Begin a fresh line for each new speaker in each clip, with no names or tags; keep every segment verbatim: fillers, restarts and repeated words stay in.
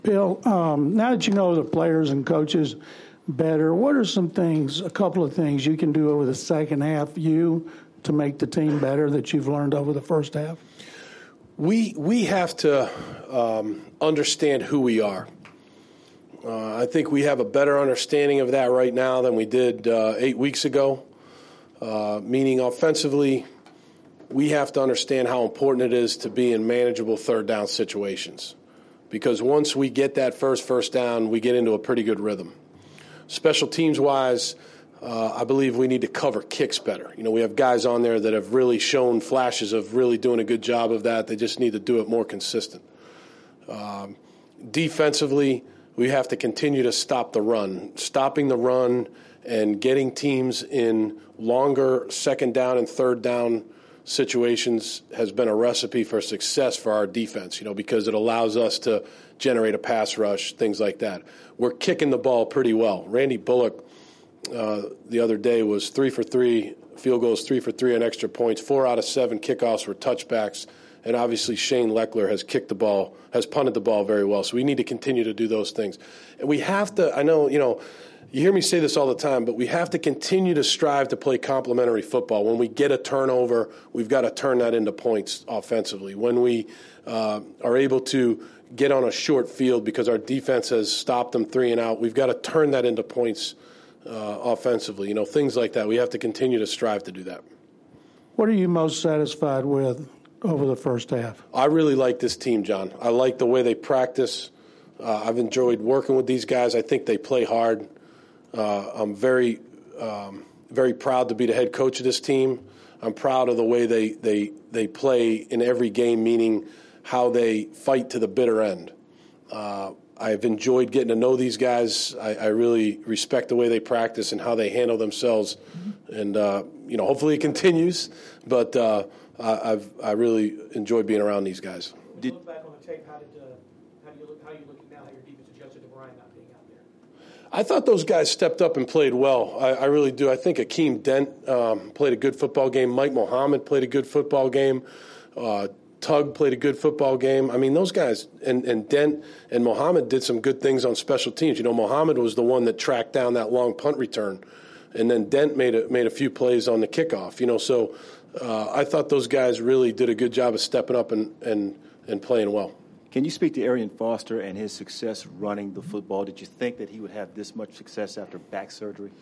Bill, um, now that you know the players and coaches better, what are some things, a couple of things you can do over the second half, you, to make the team better that you've learned over the first half?
We we have to um, understand who we are. Uh, I think we have a better understanding of that right now than we did uh, eight weeks ago, uh, meaning offensively, we have to understand how important it is to be in manageable third down situations. Because once we get that first first down, we get into a pretty good rhythm. Special teams-wise, uh, I believe we need to cover kicks better. You know, we have guys on there that have really shown flashes of really doing a good job of that. They just need to do it more consistent. Um, defensively, we have to continue to stop the run. Stopping the run and getting teams in longer second down and third down situations has been a recipe for success for our defense, you know, because it allows us to generate a pass rush, things like that. We're kicking the ball pretty well. Randy Bullock uh, the other day was three for three, field goals three for three on extra points. Four out of seven kickoffs were touchbacks. And obviously Shane Leckler has kicked the ball, has punted the ball very well. So we need to continue to do those things. And we have to, I know, you know, you hear me say this all the time, but we have to continue to strive to play complementary football. When we get a turnover, we've got to turn that into points offensively. When we uh, are able to get on a short field because our defense has stopped them three and out, we've got to turn that into points uh, offensively. You know, things like that. We have to continue to strive to do that.
What are you most satisfied with over the first half?
I really like this team, John. I like the way they practice. Uh, I've enjoyed working with these guys. I think they play hard. Uh, I'm very, um, very proud to be the head coach of this team. I'm proud of the way they, they, they play in every game, meaning how they fight to the bitter end. Uh, I've enjoyed getting to know these guys. I, I really respect the way they practice and how they handle themselves. And, uh, you know, hopefully it continues. But uh, I, I've I really enjoyed being around these guys.
Did, look back on the tape, how did uh, how do you look? How are you looking now? How your defense adjusted to Brian not being out there?
I thought those guys stepped up and played well. I, I really do. I think Akeem Dent um, played a good football game. Mike Mohammed played a good football game. Uh, Tug played a good football game. I mean, those guys, and, and Dent and Mohammed did some good things on special teams. You know, Mohammed was the one that tracked down that long punt return, and then Dent made a, made a few plays on the kickoff. You know, so uh, I thought those guys really did a good job of stepping up and, and, and playing well.
Can you speak to Arian Foster and his success running the football? Did you think that he would have this much success after back surgery?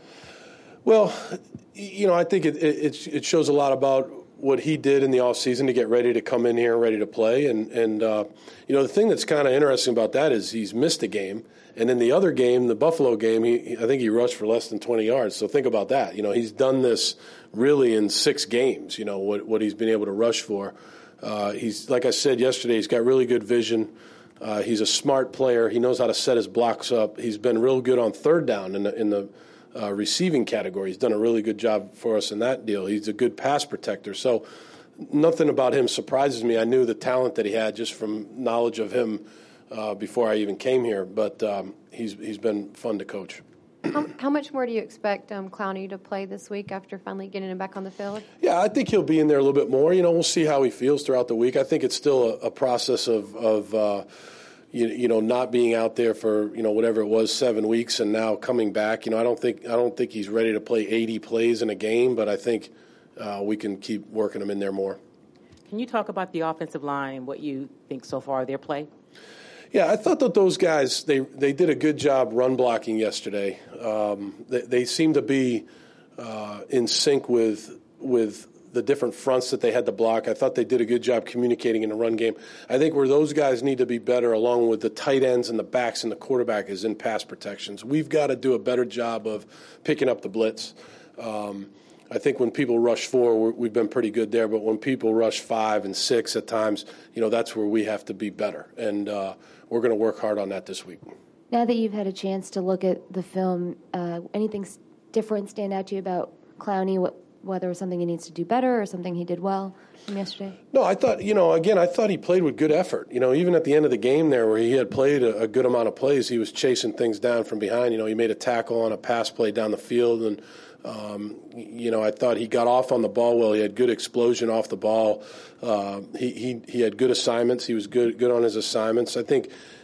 Well, you know, I think it, it, it shows a lot about what he did in the offseason to get ready to come in here and ready to play. And, and uh, you know, the thing that's kind of interesting about that is he's missed a game. And in the other game, the Buffalo game, he, I think he rushed for less than twenty yards. So think about that. You know, he's done this really in six games, you know, what, what he's been able to rush for. Uh, he's, like I said yesterday, he's got really good vision. Uh, he's a smart player. He knows how to set his blocks up. He's been real good on third down in the, in the uh, receiving category. He's done a really good job for us in that deal. He's a good pass protector. So nothing about him surprises me. I knew the talent that he had just from knowledge of him uh, before I even came here. But um, he's he's been fun to coach.
How, how much more do you expect um, Clowney to play this week after finally getting him back on the field?
Yeah, I think he'll be in there a little bit more. You know, we'll see how he feels throughout the week. I think it's still a, a process of, of uh, you, you know, not being out there for, you know, whatever it was, seven weeks and now coming back. You know, I don't think I don't think he's ready to play eighty plays in a game, but I think uh, we can keep working him in there more.
Can you talk about the offensive line and what you think so far of their play?
Yeah, I thought that those guys, they they did a good job run blocking yesterday. Um, they, they seem to be uh, in sync with with the different fronts that they had to block. I thought they did a good job communicating in the run game. I think where those guys need to be better, along with the tight ends and the backs and the quarterback, is in pass protections. We've got to do a better job of picking up the blitz. Um, I think when people rush four, we're, we've been pretty good there. But when people rush five and six at times, you know, that's where we have to be better. And uh, we're going to work hard on that this week.
Now that you've had a chance to look at the film, uh, anything different stand out to you about Clowney, what, whether it was something he needs to do better or something he did well from yesterday?
No, I thought, you know, again, I thought he played with good effort. You know, even at the end of the game there where he had played a, a good amount of plays, he was chasing things down from behind. You know, he made a tackle on a pass play down the field, and Um, you know, I thought he got off on the ball well. He had good explosion off the ball. Uh, he, he he had good assignments. He was good good on his assignments. I think,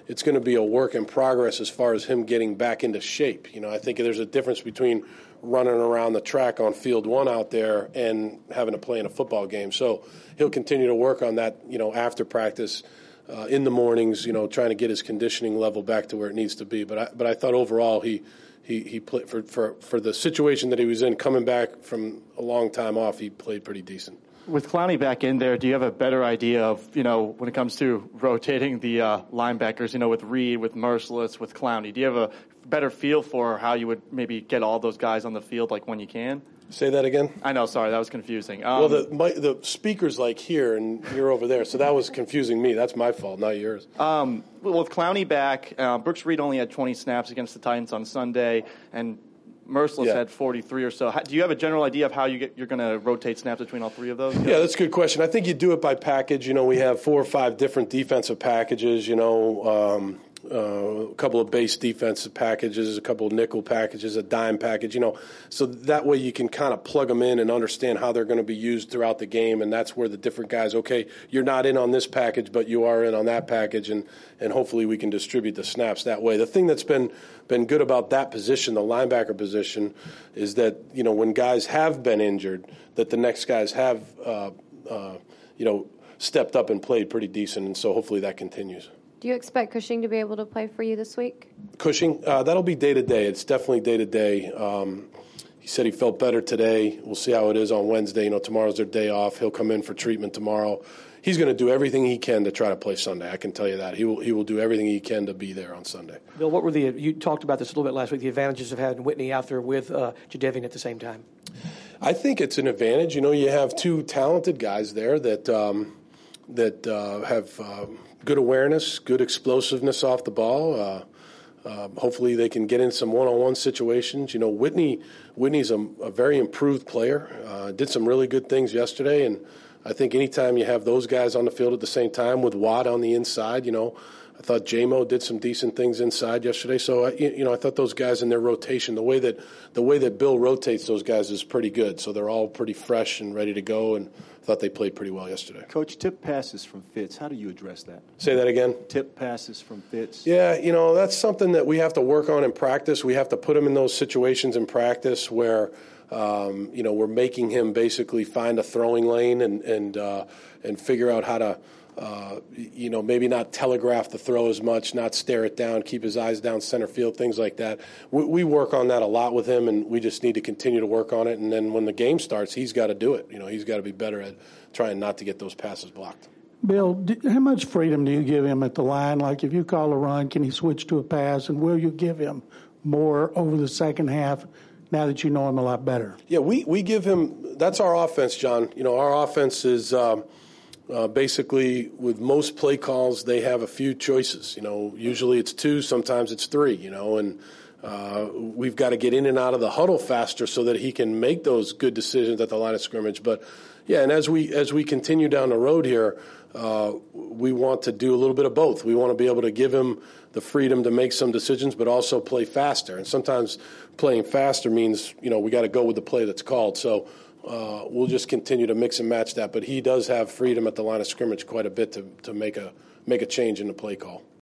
it's going to be a work in progress as far as him getting back into shape. You know, I think there's a difference between running around the track on field one out there and having to play in a football game. So he'll continue to work on that, you know, after practice, uh, in the mornings, you know, trying to get his conditioning level back to where it needs to be. But I, but I thought overall he he he played for, for for the situation that he was in, coming back from a long time off. He played pretty decent.
With Clowney back in there, do you have a better idea of, you know, when it comes to rotating the uh, linebackers, you know, with Reed, with Merciless, with Clowney? Do you have a better feel for how you would maybe get all those guys on the field, like when you can?
Say that again?
I know, sorry, that was confusing. Um,
well, the my, the speaker's like here, and you're over there, so that was confusing me. That's my fault, not yours.
Um, well, with Clowney back, uh, Brooks Reed only had twenty snaps against the Titans on Sunday, and Merciless
Yeah.
had forty-three or so. How, do you have a general idea of how you get, you're going to rotate snaps between all three of those?
Yeah, that's a good question. I think you do it by package. You know, we have four or five different defensive packages, you know, um, uh, a couple of base defensive packages, a couple of nickel packages, a dime package, you know. So that way you can kind of plug them in and understand how they're going to be used throughout the game, and that's where the different guys, okay, you're not in on this package, but you are in on that package, and, and hopefully we can distribute the snaps that way. The thing that's been been good about that position, the linebacker position, is that, you know, when guys have been injured, that the next guys have, uh, uh, you know, stepped up and played pretty decent, and so hopefully that continues.
Do you expect Cushing to be able to play for you this week?
Cushing, uh, that'll be day-to-day. It's definitely day-to-day. Um, he said he felt better today. We'll see how it is on Wednesday. You know, tomorrow's their day off. He'll come in for treatment tomorrow. He's going to do everything he can to try to play Sunday. I can tell you that. He will he will do everything he can to be there on Sunday.
Bill, what were the, you talked about this a little bit last week, the advantages of having Whitney out there with uh, Jadeveon at the same time?
I think it's an advantage. You know, you have two talented guys there that um, that uh, have uh, good awareness, good explosiveness off the ball. Uh, uh, hopefully they can get in some one-on-one situations. You know, Whitney Whitney's a, a very improved player, uh, did some really good things yesterday, and I think anytime you have those guys on the field at the same time with Watt on the inside, you know, I thought J-Mo did some decent things inside yesterday. So, I, you know, I thought those guys in their rotation, the way that the way that Bill rotates those guys is pretty good. So they're all pretty fresh and ready to go, and I thought they played pretty well yesterday.
Coach, tip passes from Fitz. How do you address that?
Say that again?
Tip passes from Fitz.
Yeah, you know, that's something that we have to work on in practice. We have to put him in those situations in practice where – Um, you know, we're making him basically find a throwing lane and and uh, and figure out how to, uh, you know, maybe not telegraph the throw as much, not stare it down, keep his eyes down center field, things like that. We, we work on that a lot with him, and we just need to continue to work on it. And then when the game starts, he's got to do it. You know, he's got to be better at trying not to get those passes blocked.
Bill, do, how much freedom do you give him at the line? Like if you call a run, can he switch to a pass, and will you give him more over the second half now that you know him a lot better?
Yeah, we, we give him – that's our offense, John. You know, our offense is um, uh, basically with most play calls, they have a few choices. You know, usually it's two, sometimes it's three, you know, and uh, we've got to get in and out of the huddle faster so that he can make those good decisions at the line of scrimmage. But, yeah, and as we as we continue down the road here, uh, we want to do a little bit of both. We want to be able to give him the freedom to make some decisions, but also play faster. And sometimes playing faster means, you know, we got to go with the play that's called. So uh, we'll just continue to mix and match that. But he does have freedom at the line of scrimmage quite a bit to, to make a make a change in the play call.